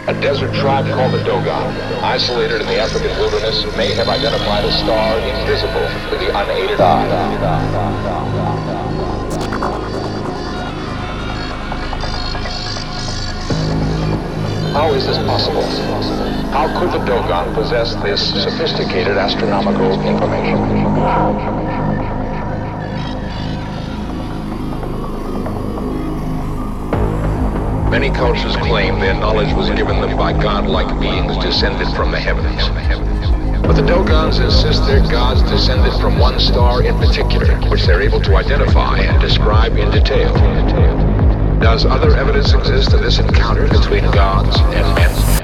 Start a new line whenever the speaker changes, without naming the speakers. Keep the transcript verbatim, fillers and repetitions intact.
A desert tribe called the Dogon, isolated in the African wilderness, may have identified a star invisible to the unaided eye. How is this possible? How could the Dogon possess this sophisticated astronomical information? Many cultures claim their knowledge was given them by godlike beings descended from the heavens. But the Dogons insist their gods descended from one star in particular, which they're able to identify and describe in detail. Does other evidence exist of this encounter between gods and men?